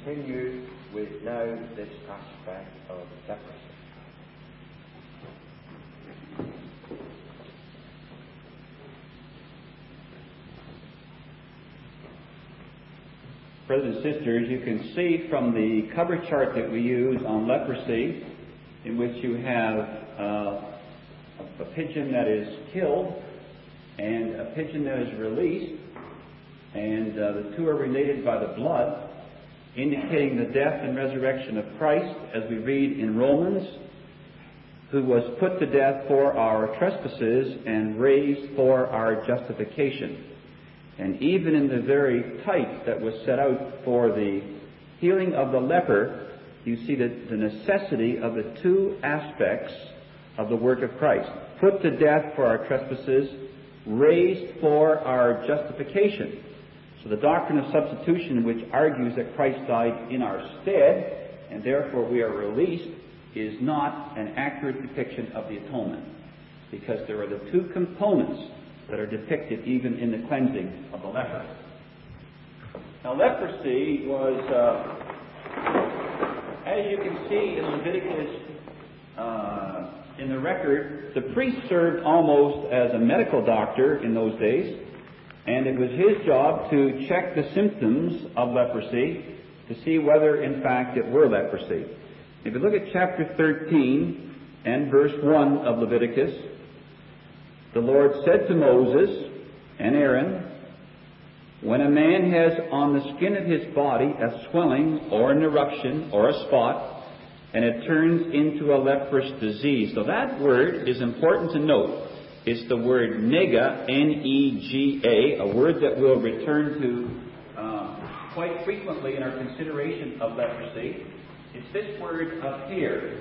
continue with now this aspect of leprosy. Brothers and sisters, you can see from the cover chart that we use on leprosy, in which you have a pigeon that is killed and a pigeon that is released, and the two are related by the blood, indicating the death and resurrection of Christ, as we read in Romans, who was put to death for our trespasses and raised for our justification. And even in the very type that was set out for the healing of the leper, you see the necessity of the two aspects of the work of Christ. Put to death for our trespasses, raised for our justification. So the doctrine of substitution, which argues that Christ died in our stead, and therefore we are released, is not an accurate depiction of the atonement, because there are the two components that are depicted even in the cleansing of the leper. Now, leprosy was, as you can see in Leviticus, in the record, the priest served almost as a medical doctor in those days, and it was his job to check the symptoms of leprosy to see whether, in fact, it were leprosy. If you look at chapter 13 and verse 1 of Leviticus, the Lord said to Moses and Aaron, "When a man has on the skin of his body a swelling or an eruption or a spot, and it turns into a leprous disease." So that word is important to note. It's the word nega, N-E-G-A, a word that we'll return to quite frequently in our consideration of leprosy. It's this word up here.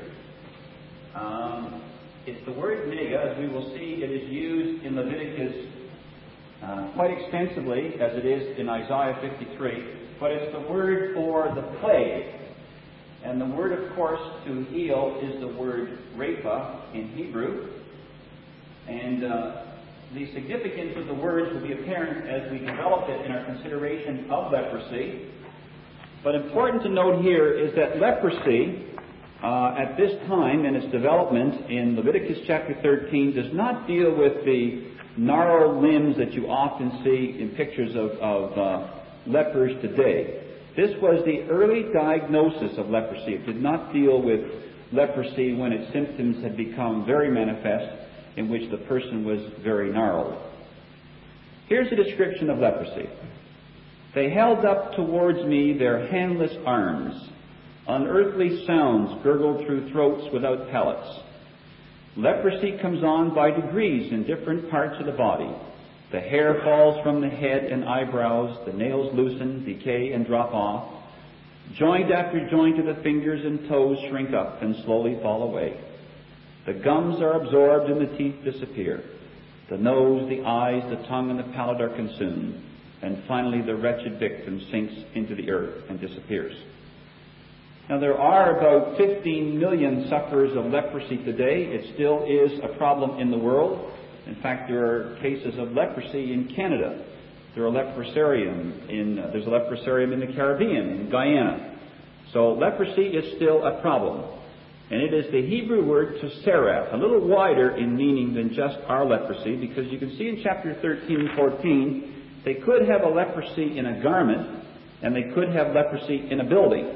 It's the word nega, as we will see. It is used in Leviticus quite extensively, as it is in Isaiah 53. But it's the word for the plague. And the word, of course, to heal is the word rapha in Hebrew. And the significance of the words will be apparent as we develop it in our consideration of leprosy. But important to note here is that leprosy, at this time in its development in Leviticus chapter 13, does not deal with the gnarled limbs that you often see in pictures of lepers today. This was the early diagnosis of leprosy. It did not deal with leprosy when its symptoms had become very manifest, in which the person was very gnarled. Here's a description of leprosy. "They held up towards me their handless arms. Unearthly sounds gurgled through throats without palates. Leprosy comes on by degrees in different parts of the body. The hair falls from the head and eyebrows, the nails loosen, decay, and drop off. Joint after joint of the fingers and toes shrink up and slowly fall away. The gums are absorbed and the teeth disappear. The nose, the eyes, the tongue, and the palate are consumed. And finally the wretched victim sinks into the earth and disappears." Now, there are about 15 million sufferers of leprosy today. It still is a problem in the world. In fact, there are cases of leprosy in Canada. There's a leprosarium in the Caribbean, in Guyana. So leprosy is still a problem. And it is the Hebrew word tsereth, a little wider in meaning than just our leprosy, because you can see in chapter 13 and 14, they could have a leprosy in a garment, and they could have leprosy in a building.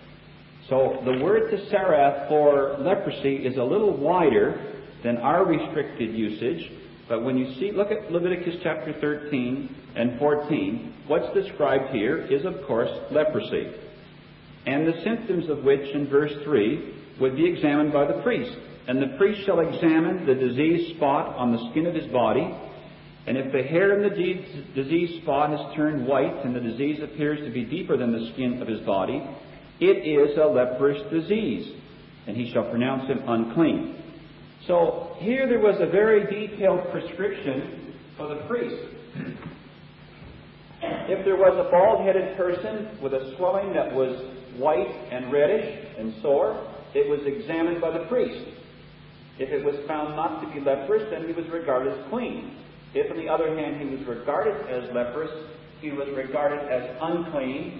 So the word tsereth for leprosy is a little wider than our restricted usage. But when you look at Leviticus chapter 13 and 14, what's described here is, of course, leprosy. And the symptoms of which, in verse 3, would be examined by the priest. "And the priest shall examine the diseased spot on the skin of his body. And if the hair in the diseased spot has turned white and the disease appears to be deeper than the skin of his body, it is a leprous disease, and he shall pronounce him unclean." So here there was a very detailed prescription for the priest. If there was a bald-headed person with a swelling that was white and reddish and sore, it was examined by the priest. If it was found not to be leprous, then he was regarded as clean. If, on the other hand, he was regarded as leprous, he was regarded as unclean,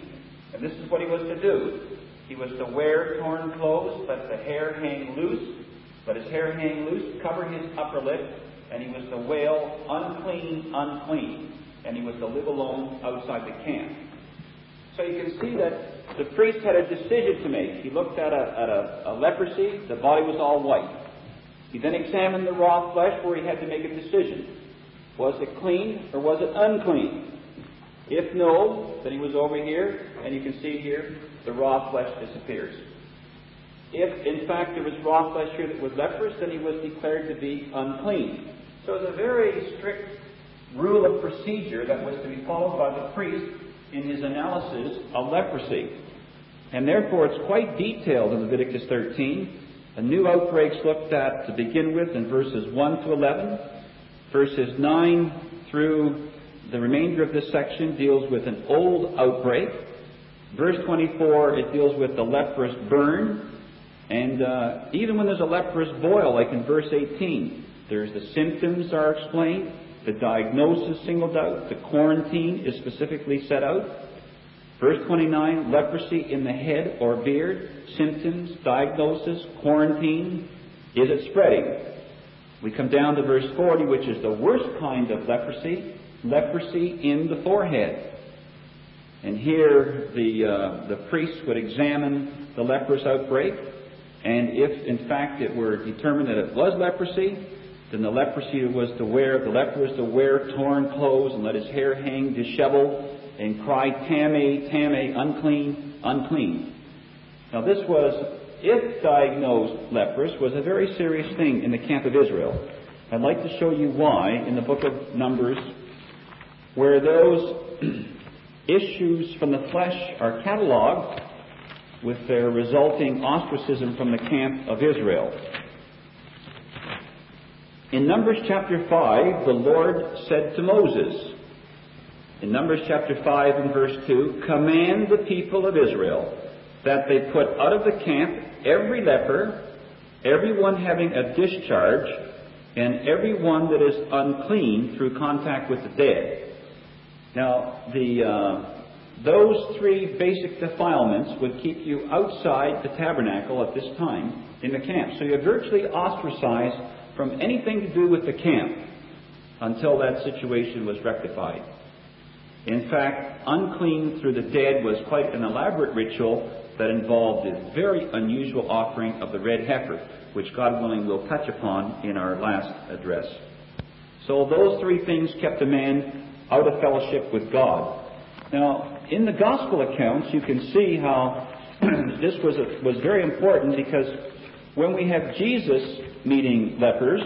And this is what he was to do. He was to wear torn clothes, let the hair hang loose, let his hair hang loose, cover his upper lip, and he was to wail, "Unclean, unclean." And he was to live alone outside the camp. So you can see that the priest had a decision to make. He looked at a leprosy, the body was all white. He then examined the raw flesh where he had to make a decision. Was it clean or was it unclean? If no, then he was over here, and you can see here, the raw flesh disappears. If, in fact, there was raw flesh here that was leprous, then he was declared to be unclean. So it was a very strict rule of procedure that was to be followed by the priest in his analysis of leprosy. And therefore, it's quite detailed in Leviticus 13. A new outbreak's looked at to begin with in verses 1 to 11. Verses 9 through the remainder of this section deals with an old outbreak. Verse 24, it deals with the leprous burn. And even when there's a leprous boil, like in verse 18, there's the symptoms are explained, the diagnosis singled out, the quarantine is specifically set out. Verse 29, leprosy in the head or beard, symptoms, diagnosis, quarantine. Is it spreading? We come down to verse 40, which is the worst kind of leprosy, leprosy in the forehead. And here the priest would examine the leprous outbreak, and if in fact it were determined that it was leprosy, then the leper was to wear torn clothes and let his hair hang disheveled and cry, "Tameh, Tameh, unclean, unclean." Now this was, if diagnosed leprous, was a very serious thing in the camp of Israel. I'd like to show you why in the book of Numbers, where those issues from the flesh are catalogued with their resulting ostracism from the camp of Israel. In Numbers chapter 5, the Lord said to Moses, in Numbers chapter 5 and verse 2, "Command the people of Israel that they put out of the camp every leper, everyone having a discharge, and everyone that is unclean through contact with the dead." Now, those three basic defilements would keep you outside the tabernacle at this time in the camp. So you're virtually ostracized from anything to do with the camp until that situation was rectified. In fact, unclean through the dead was quite an elaborate ritual that involved a very unusual offering of the red heifer, which God willing we'll touch upon in our last address. So those three things kept a man out of fellowship with God. Now, in the gospel accounts, you can see how this was very important, because when we have Jesus meeting lepers,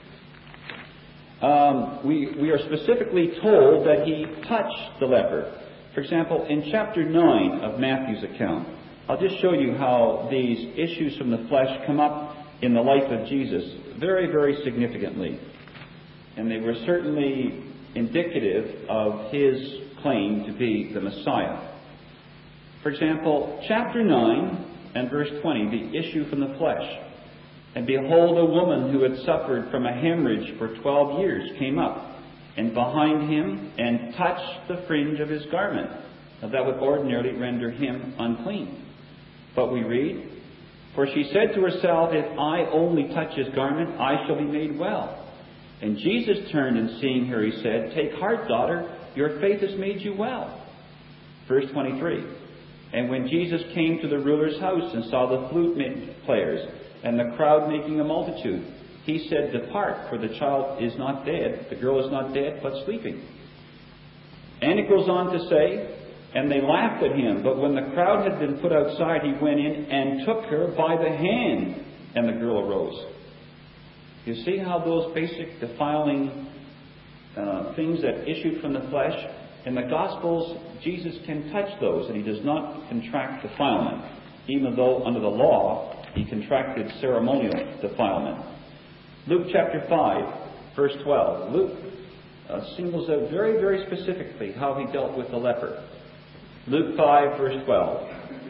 we are specifically told that he touched the leper. For example, in chapter 9 of Matthew's account, I'll just show you how these issues from the flesh come up in the life of Jesus very, very significantly. And they were certainly indicative of his claim to be the Messiah. For example, chapter 9 and verse 20, the issue from the flesh. "And behold, a woman who had suffered from a hemorrhage for 12 years came up, and behind him, and touched the fringe of his garment." Now that would ordinarily render him unclean. But we read, "For she said to herself, if I only touch his garment, I shall be made well. And Jesus turned, and seeing her, he said, Take heart, daughter, your faith has made you well." Verse 23, "And when Jesus came to the ruler's house and saw the flute players and the crowd making a multitude, he said, Depart, for the child is not dead, the girl is not dead, but sleeping." And it goes on to say, "And they laughed at him, but when the crowd had been put outside, he went in and took her by the hand, and the girl arose." You see how those basic defiling things that issued from the flesh, in the Gospels, Jesus can touch those, and he does not contract defilement, even though under the law he contracted ceremonial defilement. Luke chapter 5, verse 12. Luke singles out very, very specifically how he dealt with the leper. Luke 5, verse 12.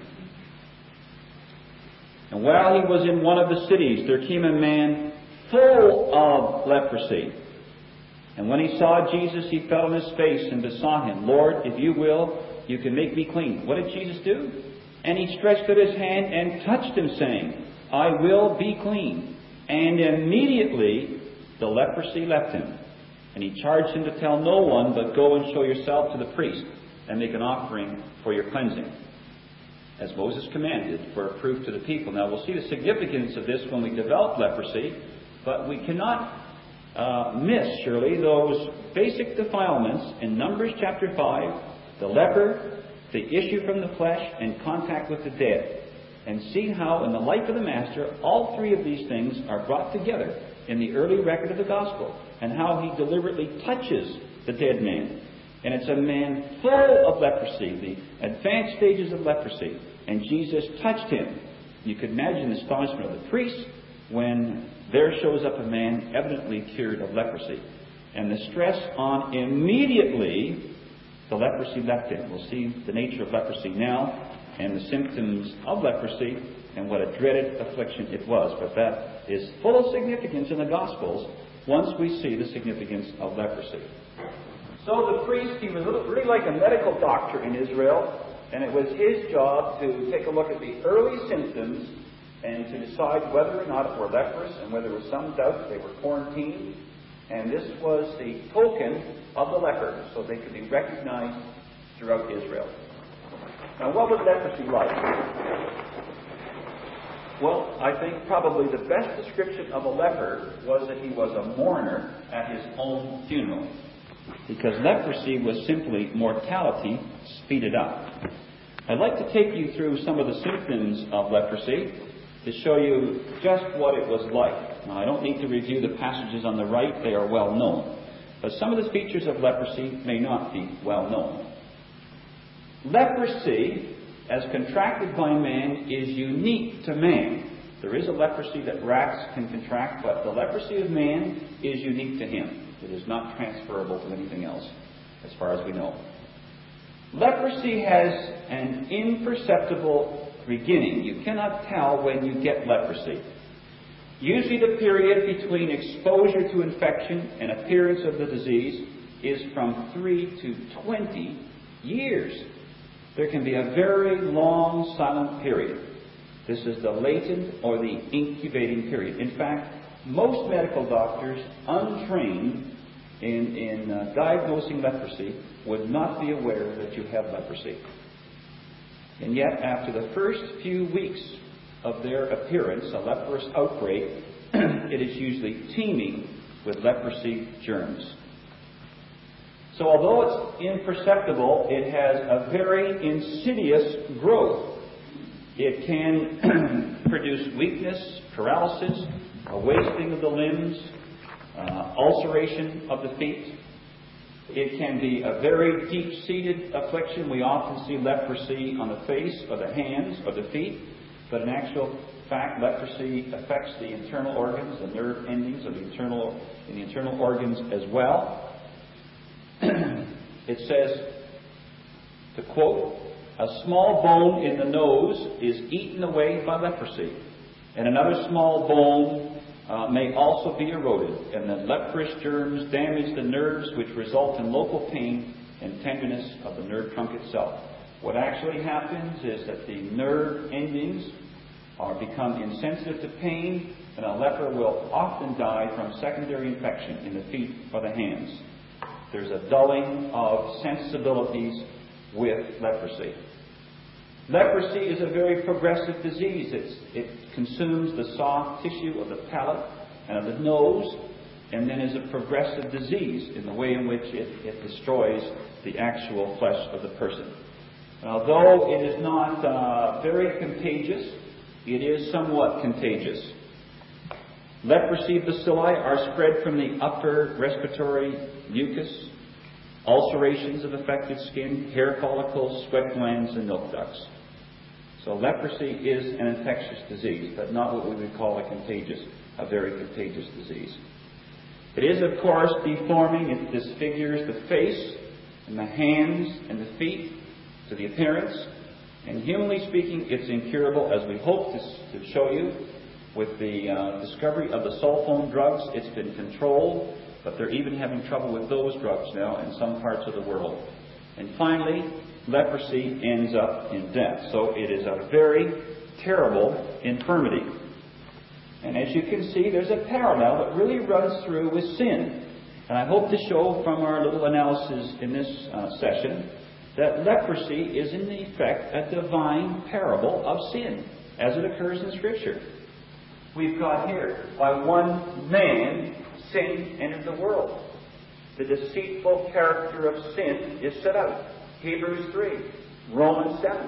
"And while he was in one of the cities, there came a man full of leprosy. And when he saw Jesus, he fell on his face and besought him, Lord, if you will, you can make me clean. What did Jesus do? And he stretched out his hand and touched him, saying, I will be clean. And immediately the leprosy left him. And he charged him to tell no one, but go and show yourself to the priest, and make an offering for your cleansing, as Moses commanded, for a proof to the people. Now, we'll see the significance of this when we develop leprosy, but we cannot miss, surely, those basic defilements in Numbers chapter 5, the leper, the issue from the flesh, and contact with the dead. And see how, in the life of the Master, all three of these things are brought together in the early record of the Gospel, and how he deliberately touches the dead man. And it's a man full of leprosy, the advanced stages of leprosy. And Jesus touched him. You could imagine the astonishment of the priests when there shows up a man evidently cured of leprosy. And the stress on immediately the leprosy left him. We'll see the nature of leprosy now, and the symptoms of leprosy, and what a dreaded affliction it was. But that is full of significance in the Gospels once we see the significance of leprosy. So the priest, he was really like a medical doctor in Israel, and it was his job to take a look at the early symptoms and to decide whether or not it were leprous, and whether there was some doubt that they were quarantined. And this was the token of the leper, so they could be recognized throughout Israel. Now, what was leprosy like? Well, I think probably the best description of a leper was that he was a mourner at his own funeral. Because leprosy was simply mortality speeded up. I'd like to take you through some of the symptoms of leprosy to show you just what it was like. Now, I don't need to review the passages on the right, they are well known. But some of the features of leprosy may not be well known. Leprosy, as contracted by man, is unique to man. There is a leprosy that rats can contract, but the leprosy of man is unique to him. It is not transferable to anything else, as far as we know. Leprosy has an imperceptible beginning. You cannot tell when you get leprosy. Usually the period between exposure to infection and appearance of the disease is from 3 to 20 years. There can be a very long silent period. This is the latent or the incubating period. In fact, most medical doctors, untrained in diagnosing leprosy, would not be aware that you have leprosy. And yet, after the first few weeks of their appearance, a leprous outbreak, it is usually teeming with leprosy germs. So although it's imperceptible, it has a very insidious growth. It can produce weakness, paralysis, a wasting of the limbs, ulceration of the feet. It can be a very deep-seated affliction. We often see leprosy on the face or the hands or the feet, but in actual fact, leprosy affects the internal organs, the nerve endings of the internal organs as well. It says, to quote, "A small bone in the nose is eaten away by leprosy, and another small bone may also be eroded, and the leprous germs damage the nerves, which result in local pain and tenderness of the nerve trunk itself." What actually happens is that the nerve endings become insensitive to pain, and a leper will often die from secondary infection in the feet or the hands. There's a dulling of sensibilities with leprosy. Leprosy is a very progressive disease. It consumes the soft tissue of the palate and of the nose, and then is a progressive disease in the way in which it destroys the actual flesh of the person. And although it is not very contagious, it is somewhat contagious. Leprosy bacilli are spread from the upper respiratory mucus, ulcerations of affected skin, hair follicles, sweat glands, and milk ducts. So leprosy is an infectious disease, but not what we would call a very contagious disease. It is, of course, deforming. It disfigures the face and the hands and the feet to the appearance. And humanly speaking, it's incurable, as we hope to show you. With the discovery of the sulfone drugs, it's been controlled, but they're even having trouble with those drugs now in some parts of the world. And finally, leprosy ends up in death. So it is a very terrible infirmity. And as you can see, there's a parallel that really runs through with sin. And I hope to show from our little analysis in this session that leprosy is in effect a divine parable of sin, as it occurs in Scripture. We've got here, by one man, sin entered the world. The deceitful character of sin is set out. Hebrews 3, Romans 7.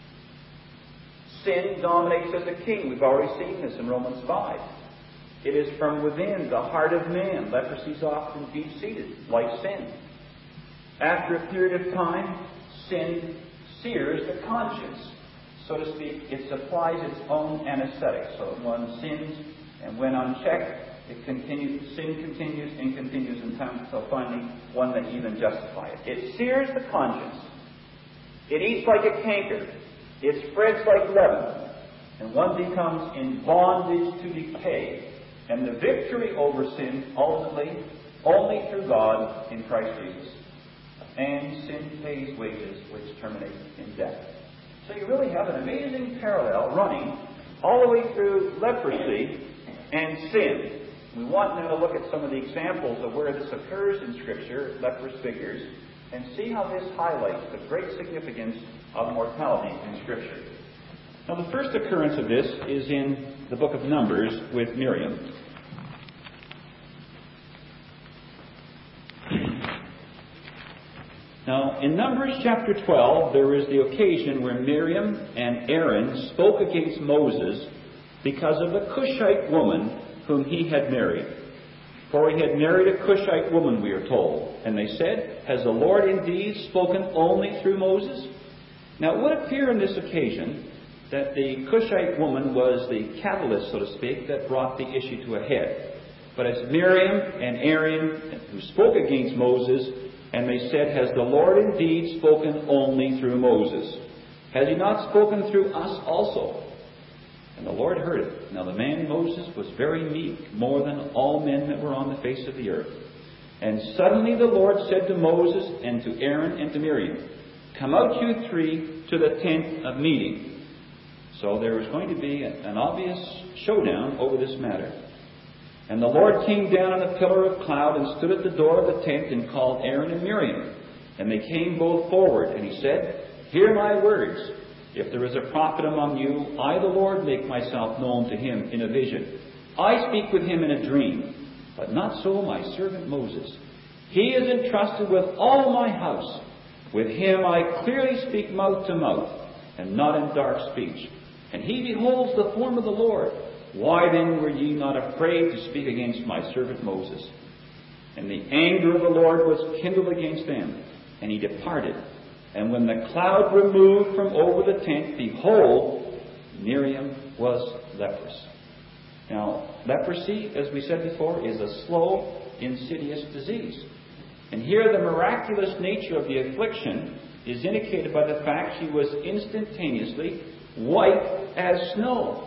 Sin dominates as a king. We've already seen this in Romans 5. It is from within the heart of man. Leprosy is often deep-seated, like sin. After a period of time, sin sears the conscience. So to speak, it supplies its own anesthetic. So that one sins, and when unchecked, sin continues until finally one may even justify it. It sears the conscience. It eats like a canker. It spreads like leaven. And one becomes in bondage to decay. And the victory over sin, ultimately, only through God in Christ Jesus. And sin pays wages which terminate in death. So you really have an amazing parallel running all the way through leprosy and sin. We want now to look at some of the examples of where this occurs in Scripture, leprous figures, and see how this highlights the great significance of mortality in Scripture. Now, the first occurrence of this is in the book of Numbers with Miriam. Now, in Numbers chapter 12, there is the occasion where Miriam and Aaron spoke against Moses because of the Cushite woman whom he had married. For he had married a Cushite woman, we are told. And they said, "Has the Lord indeed spoken only through Moses?" Now, it would appear on this occasion that the Cushite woman was the catalyst, so to speak, that brought the issue to a head. But it's Miriam and Aaron who spoke against Moses, and they said, "Has the Lord indeed spoken only through Moses? Has he not spoken through us also?" And the Lord heard it. Now the man Moses was very meek, more than all men that were on the face of the earth. And suddenly the Lord said to Moses and to Aaron and to Miriam, "Come out you three to the tent of meeting." So there was going to be an obvious showdown over this matter. And the Lord came down on a pillar of cloud and stood at the door of the tent and called Aaron and Miriam. And they came both forward. And he said, "Hear my words. If there is a prophet among you, I, the Lord, make myself known to him in a vision. I speak with him in a dream. But not so my servant Moses. He is entrusted with all my house. With him I clearly speak mouth to mouth, and not in dark speech. And he beholds the form of the Lord. Why then were ye not afraid to speak against my servant Moses?" And the anger of the Lord was kindled against them, and he departed. And when the cloud removed from over the tent, behold, Miriam was leprous. Now, leprosy, as we said before, is a slow, insidious disease. And here the miraculous nature of the affliction is indicated by the fact she was instantaneously white as snow.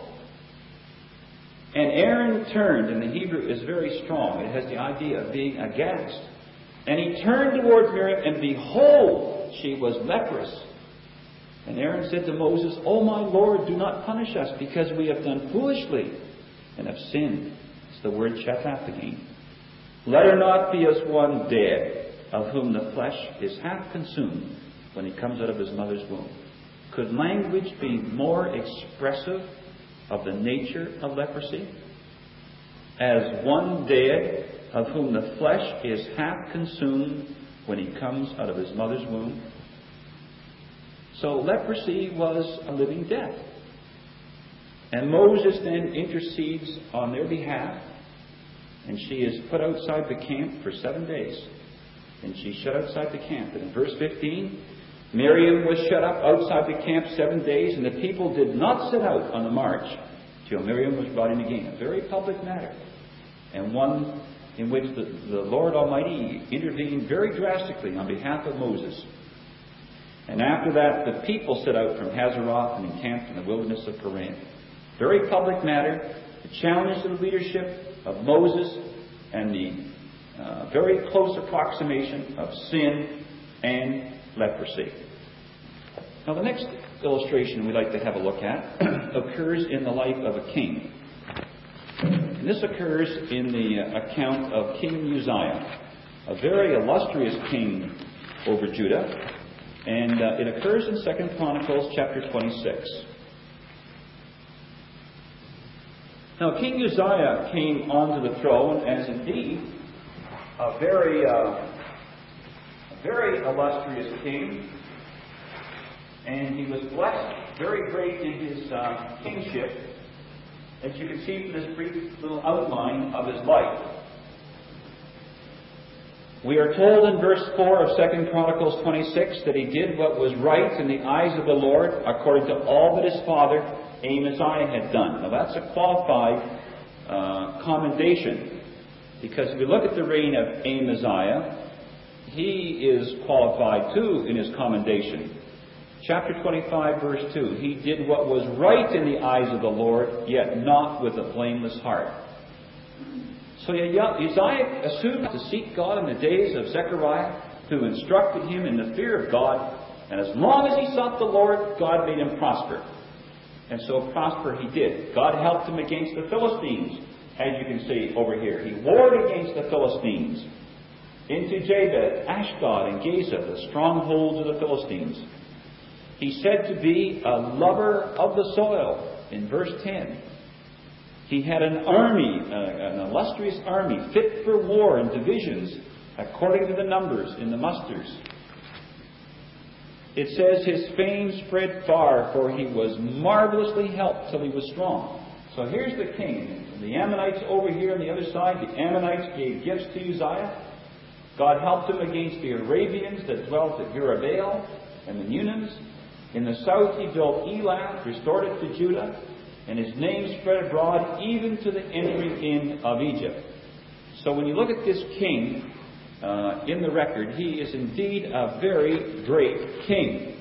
And Aaron turned, and the Hebrew is very strong. It has the idea of being aghast. And he turned towards Miriam, and behold, she was leprous. And Aaron said to Moses, "O my Lord, do not punish us, because we have done foolishly and have sinned." It's the word shataf again. "Let her not be as one dead, of whom the flesh is half consumed when he comes out of his mother's womb." Could language be more expressive of the nature of leprosy? "As one dead, of whom the flesh is half consumed when he comes out of his mother's womb." So leprosy was a living death. And Moses then intercedes on their behalf, and she is put outside the camp for 7 days. And she's shut outside the camp. And in verse 15, Miriam was shut up outside the camp 7 days, and the people did not set out on the march till Miriam was brought in again. A very public matter, and one in which the Lord Almighty intervened very drastically on behalf of Moses. And after that, the people set out from Hazeroth and encamped in the wilderness of Paran. Very public matter, the challenge to the leadership of Moses, and the very close approximation of sin and leprosy. Now, the next illustration we'd like to have a look at occurs in the life of a king. And this occurs in the account of King Uzziah, a very illustrious king over Judah. And it occurs in 2 Chronicles chapter 26. Now, King Uzziah came onto the throne as indeed a very illustrious king. And he was blessed very great in his kingship, as you can see from this brief little outline of his life. We are told in verse 4 of 2 Chronicles 26 that he did what was right in the eyes of the Lord according to all that his father Amaziah had done. Now that's a qualified commendation, because if we look at the reign of Amaziah, he is qualified too in his commendation. Chapter 25, verse 2, he did what was right in the eyes of the Lord, yet not with a blameless heart. So Uzziah assumed to seek God in the days of Zechariah, who instructed him in the fear of God, and as long as he sought the Lord, God made him prosper. And so prosper he did. God helped him against the Philistines, as you can see over here. He warred against the Philistines into Jabez, Ashdod, and Gaza, the strongholds of the Philistines. He's said to be a lover of the soil in verse 10. He had an army, an illustrious army, fit for war in divisions, according to the numbers in the musters. It says his fame spread far, for he was marvelously helped till he was strong. So here's the king. The Ammonites over here on the other side, the Ammonites gave gifts to Uzziah. God helped him against the Arabians that dwelt at Urabaal and the Meunims. In the south he built Elam, restored it to Judah, and his name spread abroad even to the entry in of Egypt. So when you look at this king in the record, he is indeed a very great king.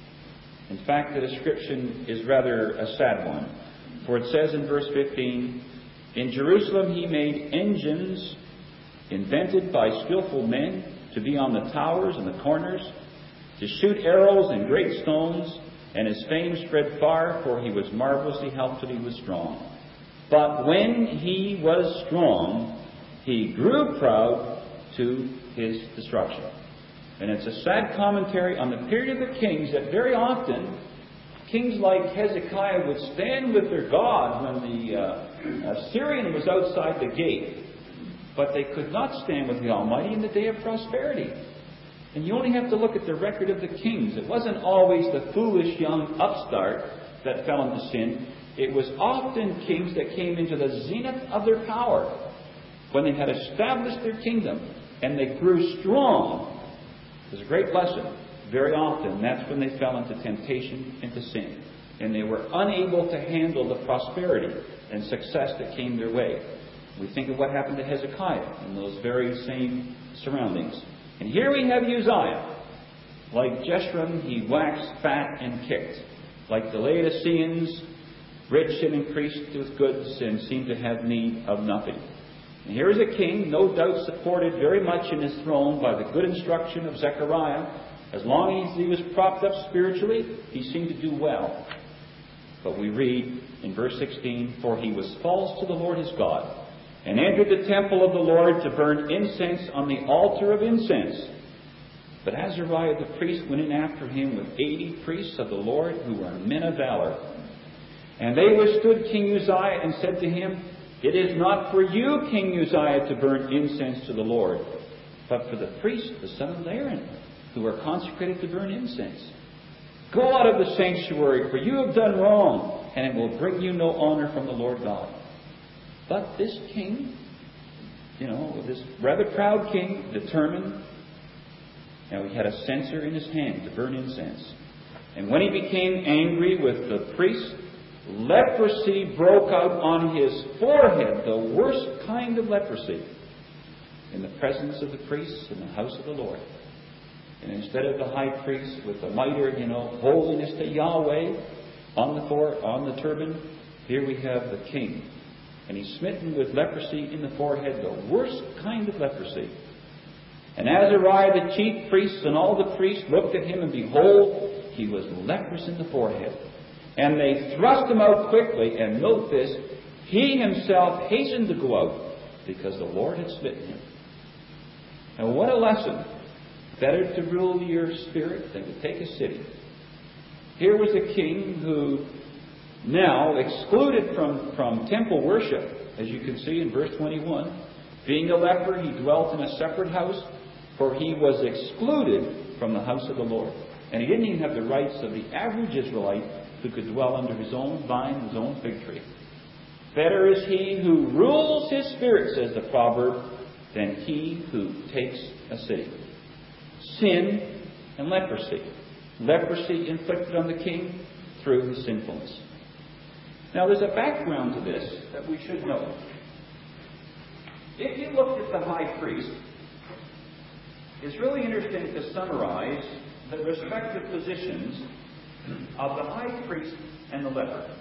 In fact, the description is rather a sad one. For it says in verse 15, in Jerusalem he made engines invented by skillful men to be on the towers and the corners, to shoot arrows and great stones, and his fame spread far, for he was marvelously helped till he was strong. But when he was strong, he grew proud to his destruction. And it's a sad commentary on the period of the kings that very often kings like Hezekiah would stand with their God when the Assyrian was outside the gate, but they could not stand with the Almighty in the day of prosperity. And you only have to look at the record of the kings. It wasn't always the foolish young upstart that fell into sin. It was often kings that came into the zenith of their power when they had established their kingdom and they grew strong. There's a great lesson. Very often, that's when they fell into temptation, into sin. And they were unable to handle the prosperity and success that came their way. We think of what happened to Hezekiah in those very same surroundings. And here we have Uzziah. Like Jeshurun, he waxed fat and kicked. Like the Laodiceans, rich and increased with goods and seemed to have need of nothing. And here is a king, no doubt supported very much in his throne by the good instruction of Zechariah. As long as he was propped up spiritually, he seemed to do well. But we read in verse 16, for he was false to the Lord his God, and entered the temple of the Lord to burn incense on the altar of incense. But Azariah the priest went in after him with 80 priests of the Lord who were men of valor. And they withstood King Uzziah and said to him, it is not for you, King Uzziah, to burn incense to the Lord, but for the priests, the son of Aaron, who are consecrated to burn incense. Go out of the sanctuary, for you have done wrong, and it will bring you no honor from the Lord God. But this king, this rather proud king, determined. Now he had a censer in his hand to burn incense. And when he became angry with the priest, leprosy broke out on his forehead, the worst kind of leprosy, in the presence of the priests in the house of the Lord. And instead of the high priest with the mitre, holiness to Yahweh on the turban, here we have the king. And he's smitten with leprosy in the forehead, the worst kind of leprosy. And Azariah the chief priest and all the priests looked at him, and behold, he was leprous in the forehead. And they thrust him out quickly, and note this, he himself hastened to go out, because the Lord had smitten him. And what a lesson. Better to rule your spirit than to take a city. Here was a king who, now excluded from temple worship, as you can see in verse 21, being a leper, he dwelt in a separate house, for he was excluded from the house of the Lord. And he didn't even have the rights of the average Israelite who could dwell under his own vine, his own fig tree. Better is he who rules his spirit, says the proverb, than he who takes a city. Sin and leprosy. Leprosy inflicted on the king through his sinfulness. Now there's a background to this that we should know. If you looked at the high priest, it's really interesting to summarize the respective positions of the high priest and the leper.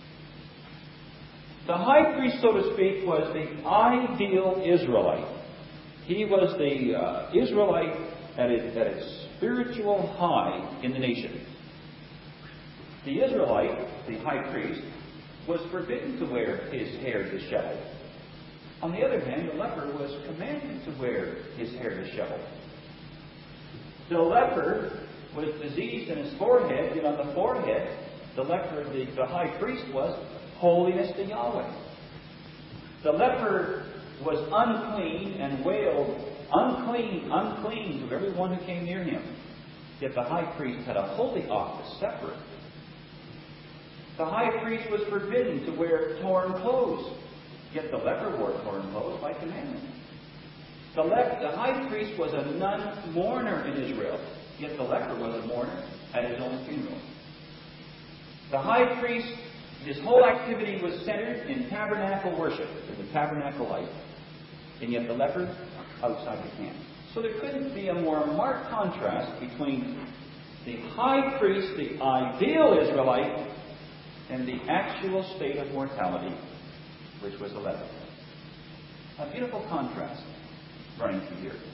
The high priest, so to speak, was the ideal Israelite. He was the Israelite at its spiritual high in the nation. The Israelite, the high priest, was forbidden to wear his hair disheveled. On the other hand, the leper was commanded to wear his hair disheveled. The leper was diseased in his forehead, and on the forehead, the leper, the high priest, was holiness to Yahweh. The leper was unclean and wailed, unclean, unclean, to everyone who came near him. Yet the high priest had a holy office separate. The high priest was forbidden to wear torn clothes. Yet the leper wore torn clothes by commandment. The high priest was a non-mourner in Israel. Yet the leper was a mourner at his own funeral. The high priest, his whole activity was centered in tabernacle worship, in the tabernacle life. And yet the leper, outside the camp. So there couldn't be a more marked contrast between the high priest, the ideal Israelite, and the actual state of mortality, which was the leper. A beautiful contrast running through here.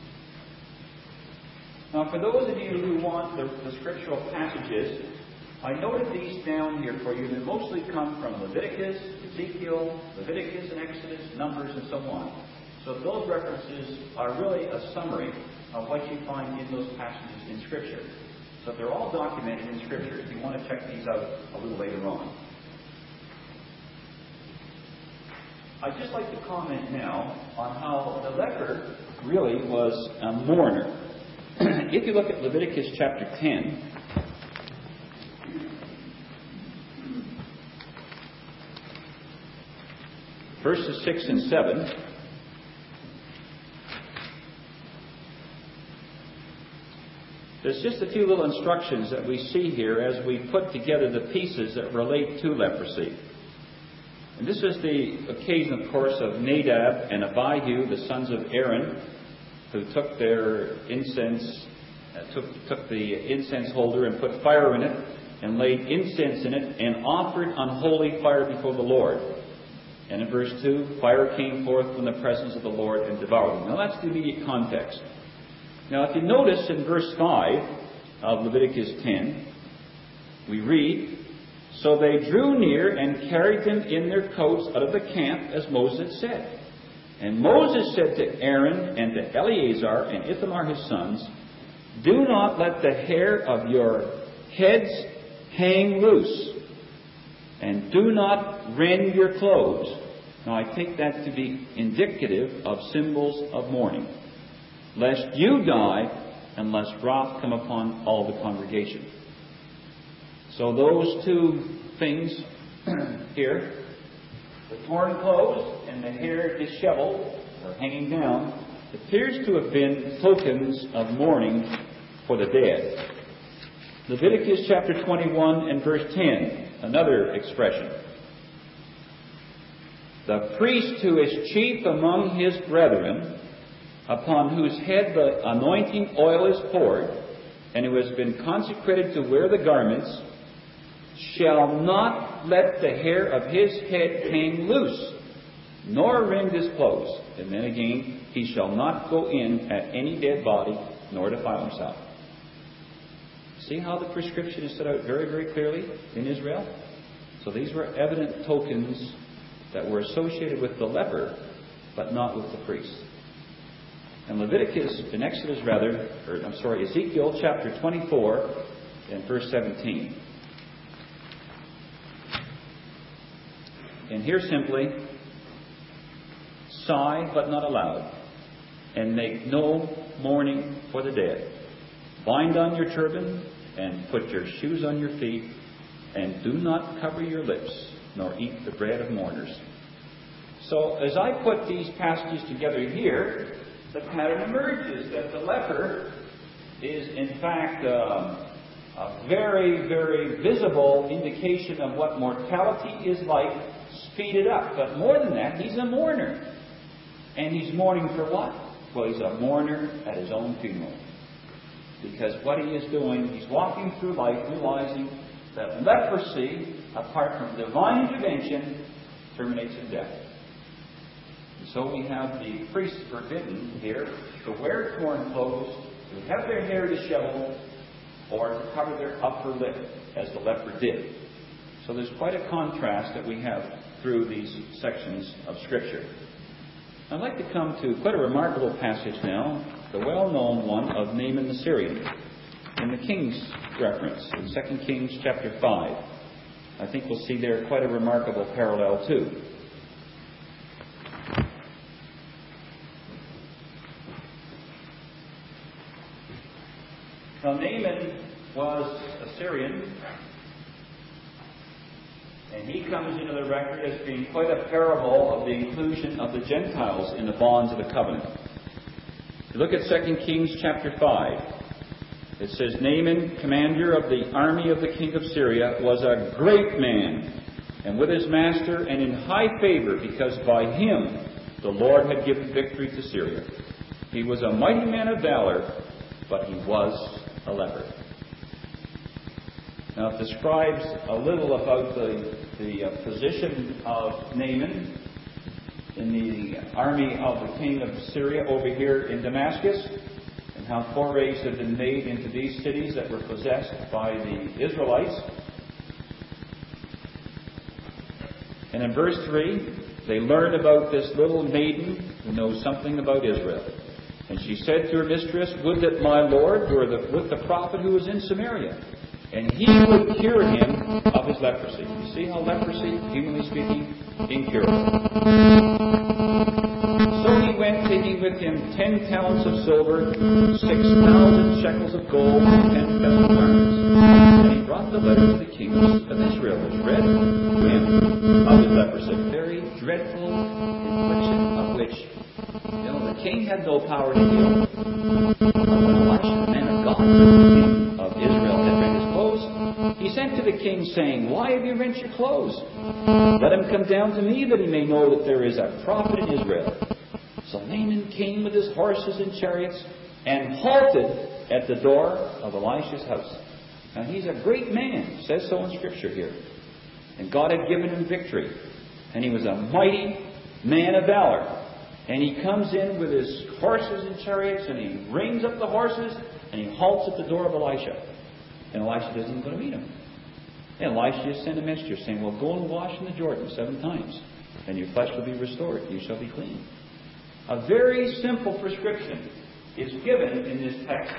Now, for those of you who want the scriptural passages, I noted these down here for you. They mostly come from Leviticus, Ezekiel, Leviticus and Exodus, Numbers, and so on. So those references are really a summary of what you find in those passages in Scripture. So they're all documented in Scripture if you want to check these out a little later on. I'd just like to comment now on how the leper really was a mourner. If you look at Leviticus chapter 10, verses 6 and 7, there's just a few little instructions that we see here as we put together the pieces that relate to leprosy. And this is the occasion, of course, of Nadab and Abihu, the sons of Aaron, who took their incense, took the incense holder and put fire in it and laid incense in it and offered unholy fire before the Lord. And in verse 2, fire came forth from the presence of the Lord and devoured them. Now that's the immediate context. Now if you notice in verse 5 of Leviticus 10, we read, "So they drew near and carried them in their coats out of the camp, as Moses said. And Moses said to Aaron and to Eleazar and Ithamar his sons, Do not let the hair of your heads hang loose, and do not rend your clothes." Now I take that to be indicative of symbols of mourning. "Lest you die, and lest wrath come upon all the congregation." So those two things here, the torn clothes and the hair disheveled or hanging down, appears to have been tokens of mourning for the dead. Leviticus chapter 21 and verse 10, another expression. "The priest who is chief among his brethren, upon whose head the anointing oil is poured, and who has been consecrated to wear the garments, shall not let the hair of his head hang loose, nor rend his clothes." And then again, "He shall not go in at any dead body, nor defile himself." See how the prescription is set out very, very clearly in Israel? So these were evident tokens that were associated with the leper, but not with the priest. And Ezekiel chapter 24 and verse 17. And here simply, sigh but not aloud, and make no mourning for the dead. Bind on your turban, and put your shoes on your feet, and do not cover your lips, nor eat the bread of mourners. So, as I put these passages together here, the pattern emerges that the leper is, in fact, a very, very visible indication of what mortality is like, speeded up. But more than that, he's a mourner. And he's mourning for what? Well, he's a mourner at his own funeral. Because what he is doing, he's walking through life realizing that leprosy, apart from divine intervention, terminates in death. And so we have the priests forbidden here to wear torn clothes, to have their hair disheveled, or to cover their upper lip, as the leper did. So there's quite a contrast that we have through these sections of Scripture. I'd like to come to quite a remarkable passage now, the well-known one of Naaman the Syrian, in the King's reference, in 2 Kings chapter 5. I think we'll see there quite a remarkable parallel too. Now, Naaman was a Syrian, and he comes into the record as being quite a parable of the inclusion of the Gentiles in the bonds of the covenant. If you look at 2 Kings chapter 5, it says, Naaman, commander of the army of the king of Syria, was a great man, and with his master, and in high favor, because by him the Lord had given victory to Syria. He was a mighty man of valor, but he was a leper. Now, it describes a little about the position of Naaman in the army of the king of Syria over here in Damascus, and how forays had been made into these cities that were possessed by the Israelites. And in verse 3, they learn about this little maiden who knows something about Israel. And she said to her mistress, would that my Lord were with the prophet who is in Samaria, and he would cure him of his leprosy. You see how leprosy, humanly speaking, incurable. So he went, taking with him 10 talents of silver, 6,000 shekels of gold, and 10 vessel garments. And he brought the letter to the king of Israel, which read to him of his leprosy. Very dreadful infliction of which, the king had no power to heal. But when Elisha, the man of God, the king of Israel, had rent his clothes, he sent to the king, saying, why have you rent your clothes? Let him come down to me, that he may know that there is a prophet in Israel. So Naaman came with his horses and chariots, and halted at the door of Elisha's house. Now, he's a great man, it says so in Scripture here. And God had given him victory. And he was a mighty man of valor. And he comes in with his horses and chariots, and he reins up the horses, and he halts at the door of Elisha. And Elisha doesn't go to meet him. And Elisha just sent a messenger saying, well, go and wash in the Jordan 7 times, and your flesh will be restored. You shall be clean. A very simple prescription is given in this text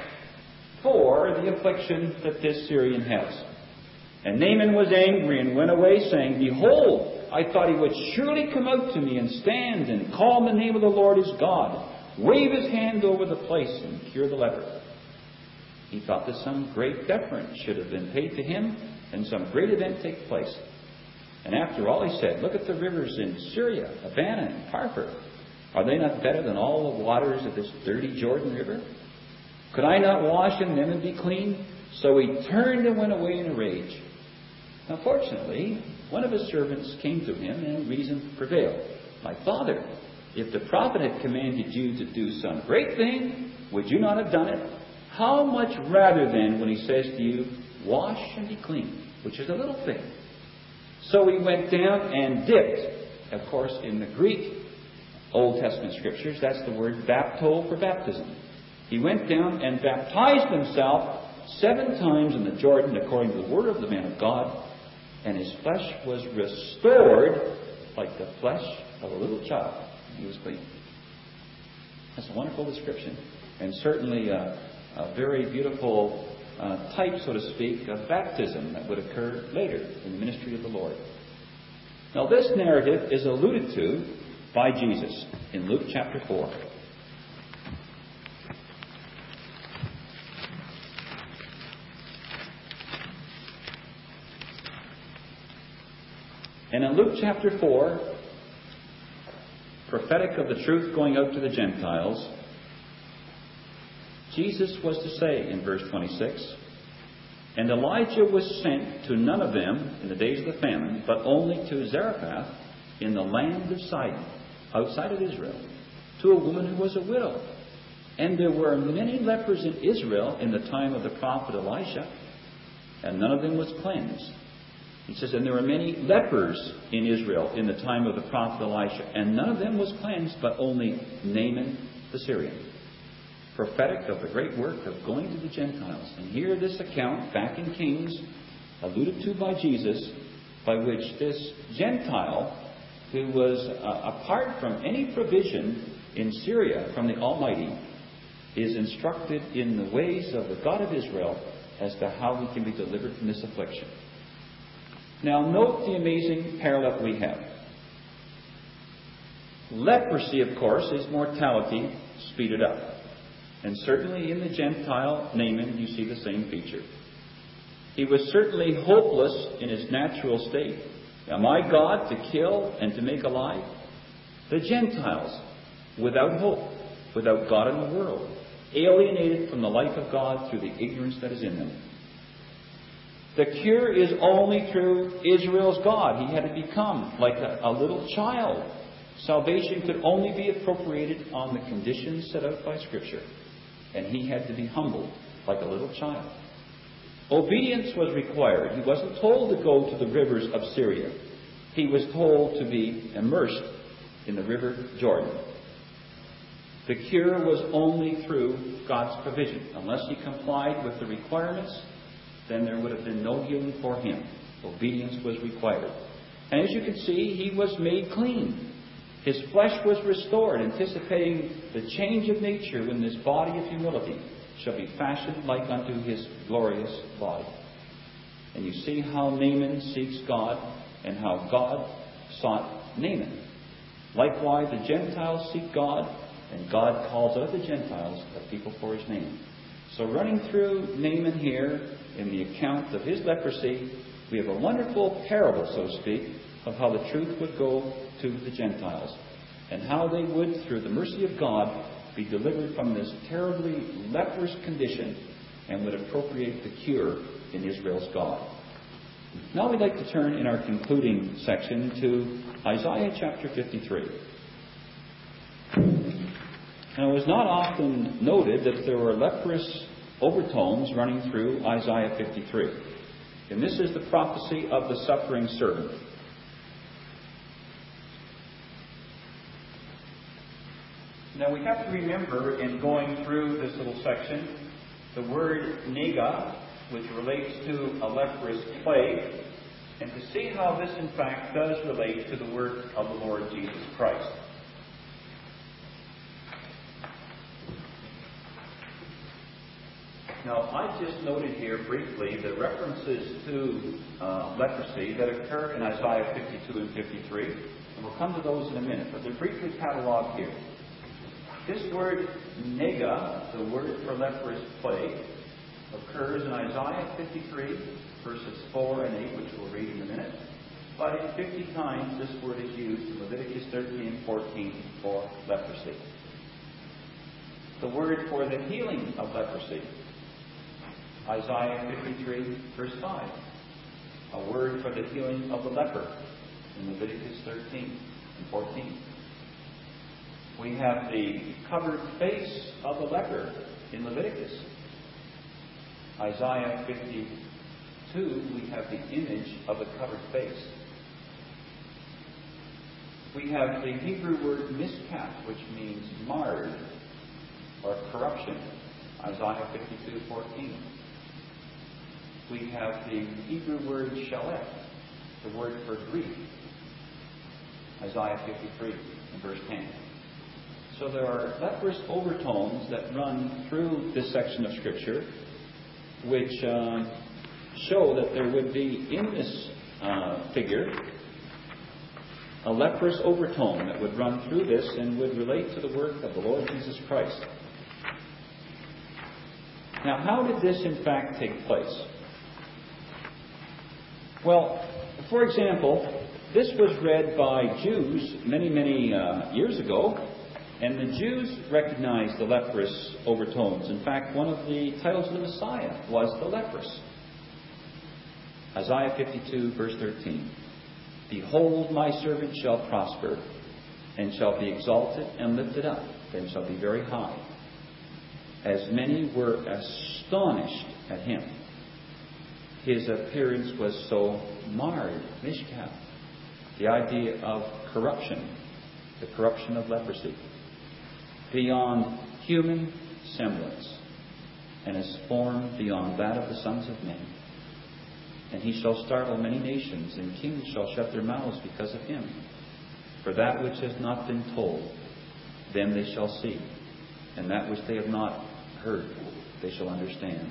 for the affliction that this Syrian has. And Naaman was angry and went away, saying, behold, I thought he would surely come out to me and stand and call on the name of the Lord his God, wave his hand over the place and cure the leper. He thought that some great deference should have been paid to him and some great event take place. And after all, he said, look at the rivers in Syria, Abana and Pharpar. Are they not better than all the waters of this dirty Jordan River? Could I not wash in them and be clean? So he turned and went away in a rage. Now, fortunately, one of his servants came to him, and reason prevailed. My father, if the prophet had commanded you to do some great thing, would you not have done it? How much rather then when he says to you, wash and be clean, which is a little thing. So he went down and dipped. Of course, in the Greek Old Testament Scriptures, that's the word bapto for baptism. He went down and baptized himself 7 times in the Jordan according to the word of the man of God, and his flesh was restored like the flesh of a little child. He was clean. That's a wonderful description, and certainly a very beautiful type, so to speak, of baptism that would occur later in the ministry of the Lord. Now, this narrative is alluded to by Jesus in Luke chapter 4. And in Luke chapter 4, prophetic of the truth going out to the Gentiles, Jesus was to say in verse 26, "And Elijah was sent to none of them in the days of the famine, but only to Zarephath in the land of Sidon, outside of Israel, to a woman who was a widow. And there were many lepers in Israel in the time of the prophet Elisha, and none of them was cleansed." He says, and there were many lepers in Israel in the time of the prophet Elisha, and none of them was cleansed, but only Naaman the Syrian. Prophetic of the great work of going to the Gentiles. And here this account, back in Kings, alluded to by Jesus, by which this Gentile, who was apart from any provision in Syria from the Almighty, is instructed in the ways of the God of Israel as to how he can be delivered from this affliction. Now note the amazing parallel we have. Leprosy, of course, is mortality speeded up. And certainly in the Gentile Naaman, you see the same feature. He was certainly hopeless in his natural state. Am I God to kill and to make alive? The Gentiles, without hope, without God in the world, alienated from the life of God through the ignorance that is in them. The cure is only through Israel's God. He had to become like a little child. Salvation could only be appropriated on the conditions set out by Scripture. And he had to be humbled like a little child. Obedience was required. He wasn't told to go to the rivers of Syria. He was told to be immersed in the river Jordan. The cure was only through God's provision. Unless he complied with the requirements, then there would have been no healing for him. Obedience was required. And as you can see, he was made clean. His flesh was restored, anticipating the change of nature when this body of humility shall be fashioned like unto his glorious body. And you see how Naaman seeks God and how God sought Naaman. Likewise, the Gentiles seek God, and God calls out the Gentiles a people for his name. So running through Naaman here in the account of his leprosy, we have a wonderful parable, so to speak, of how the truth would go to the Gentiles, and how they would, through the mercy of God, be delivered from this terribly leprous condition and would appropriate the cure in Israel's God. Now we'd like to turn in our concluding section to Isaiah chapter 53. Now it was not often noted that there were leprous overtones running through Isaiah 53. And this is the prophecy of the suffering servant. Now we have to remember in going through this little section, the word nega, which relates to a leprous plague, and to see how this in fact does relate to the work of the Lord Jesus Christ. Now, I've just noted here briefly the references to leprosy that occur in Isaiah 52 and 53, and we'll come to those in a minute, but they're briefly catalogued here. This word nega, the word for leprous plague, occurs in Isaiah 53, verses 4 and 8, which we'll read in a minute. But in 50 times this word is used in Leviticus 13 and 14 for leprosy. The word for the healing of leprosy, Isaiah 53, verse 5. A word for the healing of the leper in Leviticus 13 and 14. We have the covered face of the leper in Leviticus. Isaiah 52, we have the image of the covered face. We have the Hebrew word miskat, which means marred or corruption. Isaiah 52:14. we have the Hebrew word shalef, the word for grief. Isaiah 53 and verse 10. So there are leprous overtones that run through this section of Scripture, which show that there would be in this figure a leprous overtone that would run through this and would relate to the work of the Lord Jesus Christ. Now, how did this in fact take place? Well, for example, this was read by Jews many years ago, and the Jews recognized the leprous overtones. In fact, one of the titles of the Messiah was the leprous. Isaiah 52, verse 13. Behold, my servant shall prosper, and shall be exalted and lifted up, and shall be very high. As many were astonished at him. His appearance was so marred, mishkah, the idea of corruption, the corruption of leprosy, beyond human semblance, and his form beyond that of the sons of men. And he shall startle many nations, and kings shall shut their mouths because of him. For that which has not been told, them they shall see, and that which they have not heard, they shall understand.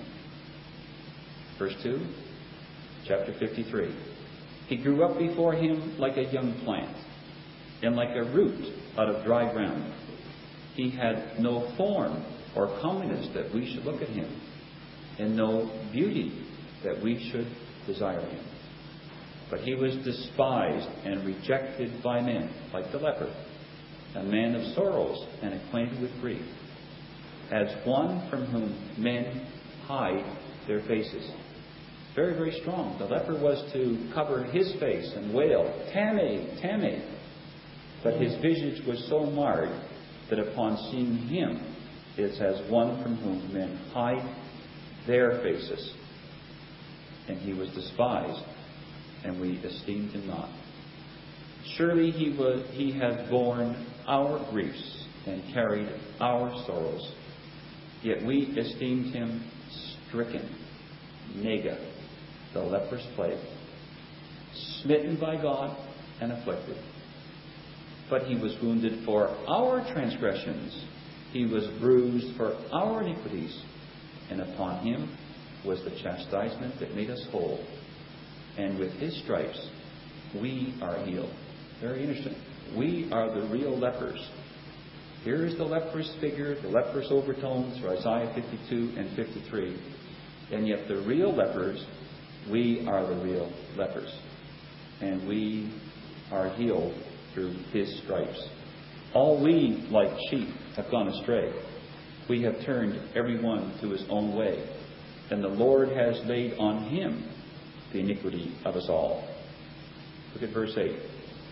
Verse 2, chapter 53. He grew up before him like a young plant, and like a root out of dry ground. He had no form or comeliness that we should look at him, and no beauty that we should desire him. But he was despised and rejected by men, like the leper, a man of sorrows and acquainted with grief, as one from whom men hide their faces. Very, very strong. The leper was to cover his face and wail, Tameh, Tameh. But his visage was so marred that upon seeing him, it's as one from whom men hide their faces. And he was despised, and we esteemed him not. Surely he hath borne our griefs and carried our sorrows. Yet we esteemed him stricken, nega, the leprous plague, smitten by God and afflicted. But he was wounded for our transgressions, he was bruised for our iniquities, and upon him was the chastisement that made us whole. And with his stripes we are healed. Very interesting. We are the real lepers. Here is the leprous figure, the leprous overtones for Isaiah 52 and 53. And yet the real lepers, we are the real lepers. And we are healed through his stripes. All we, like sheep, have gone astray. We have turned every one to his own way. And the Lord has laid on him the iniquity of us all. Look at verse 8.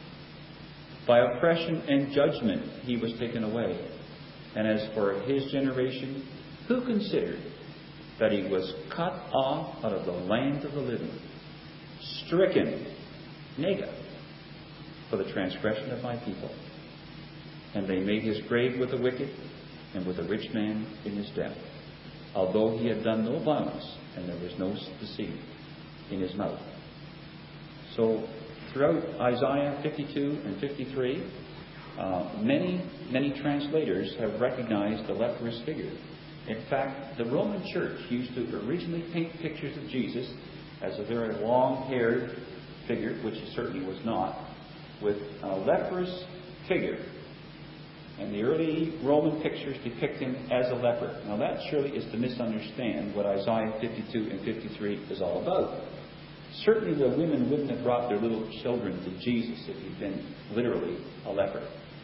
By oppression and judgment he was taken away. And as for his generation, who considered that he was cut off out of the land of the living, stricken, nega, for the transgression of my people. And they made his grave with the wicked, and with a rich man in his death, although he had done no violence, and there was no deceit in his mouth. So, throughout Isaiah 52 and 53, many translators have recognized the leprous figure. In fact, the Roman Church used to originally paint pictures of Jesus as a very long-haired figure, which he certainly was not, with a leprous figure. And the early Roman pictures depict him as a leper. Now that surely is to misunderstand what Isaiah 52 and 53 is all about. Certainly the women wouldn't have brought their little children to Jesus if he'd been literally a leper.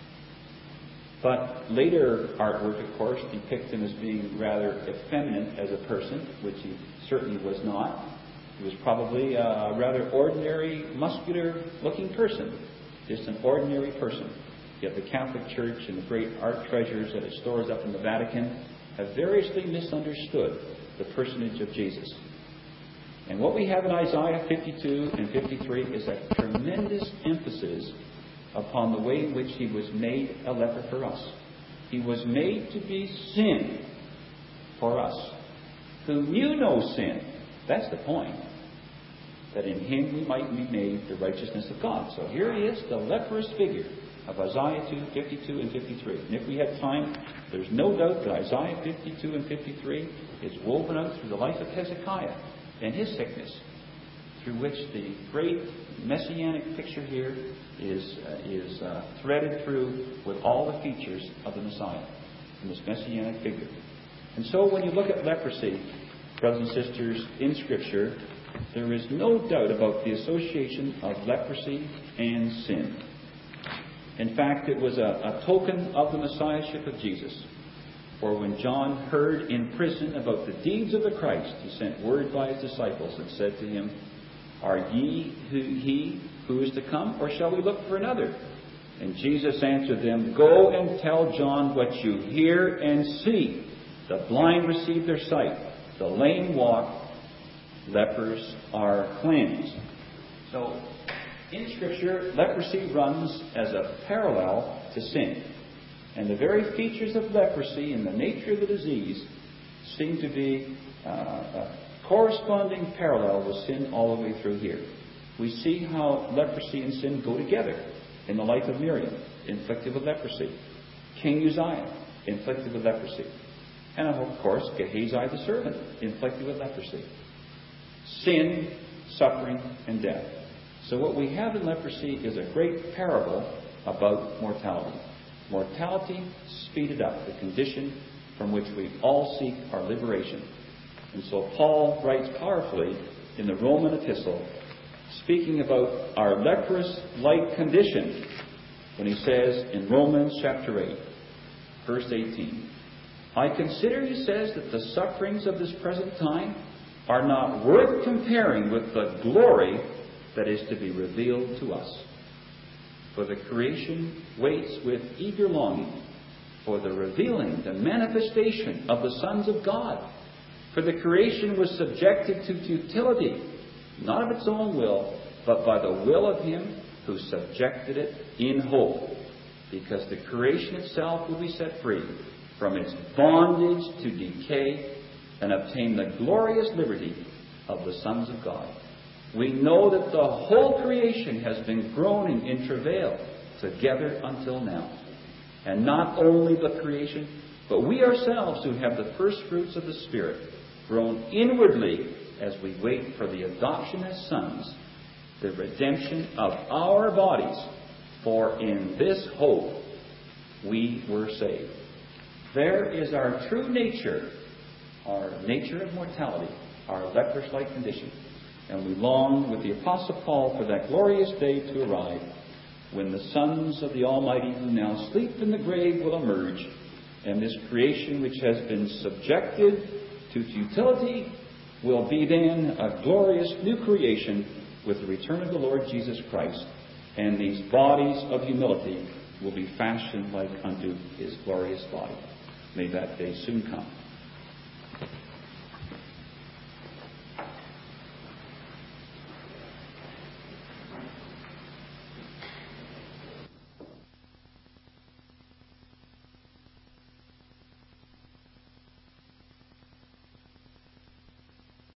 But later artwork, of course, depicts him as being rather effeminate as a person, which he certainly was not. He was probably a rather ordinary, muscular-looking person. Just an ordinary person. Yet the Catholic Church and the great art treasures that it stores up in the Vatican have variously misunderstood the personage of Jesus. And what we have in Isaiah 52 and 53 is a tremendous emphasis upon the way in which he was made a leper for us. He was made to be sin for us, who knew no sin, That's the point. That in him we might be made the righteousness of God. So here he is, the leprous figure of Isaiah 2, 52 and 53. And if we had time, there's no doubt that Isaiah 52 and 53 is woven out through the life of Hezekiah and his sickness, through which the great messianic picture here is threaded through with all the features of the Messiah and this messianic figure. And so when you look at leprosy, brothers and sisters, in Scripture, there is no doubt about the association of leprosy and sin. In fact, it was a token of the Messiahship of Jesus. For when John heard in prison about the deeds of the Christ, he sent word by his disciples and said to him, "Are ye he who is to come, or shall we look for another?" And Jesus answered them, "Go and tell John what you hear and see. The blind receive their sight, the lame walk, lepers are cleansed." So, in Scripture, leprosy runs as a parallel to sin. And the very features of leprosy and the nature of the disease seem to be a corresponding parallel with sin all the way through here. We see how leprosy and sin go together in the life of Miriam, inflicted with leprosy. King Uzziah, inflicted with leprosy. And of course, Gehazi the servant, inflicted with leprosy. Sin, suffering, and death. So what we have in leprosy is a great parable about mortality. Mortality speeded up, the condition from which we all seek our liberation. And so Paul writes powerfully in the Roman epistle, speaking about our leprous-like condition, when he says in Romans chapter 8, verse 18, "I consider," he says, "that the sufferings of this present time are not worth comparing with the glory that is to be revealed to us. For the creation waits with eager longing for the revealing, the manifestation of the sons of God. For the creation was subjected to futility, not of its own will, but by the will of him who subjected it in hope, because the creation itself will be set free from its bondage to decay and obtain the glorious liberty of the sons of God. We know that the whole creation has been groaning in travail together until now. And not only the creation, but we ourselves who have the first fruits of the Spirit groan inwardly as we wait for the adoption as sons, the redemption of our bodies. For in this hope we were saved." There is our true nature, our nature of mortality, our leprous-like condition. And we long with the Apostle Paul for that glorious day to arrive, when the sons of the Almighty who now sleep in the grave will emerge, and this creation which has been subjected to futility will be then a glorious new creation with the return of the Lord Jesus Christ, and these bodies of humility will be fashioned like unto his glorious body. May that day soon come.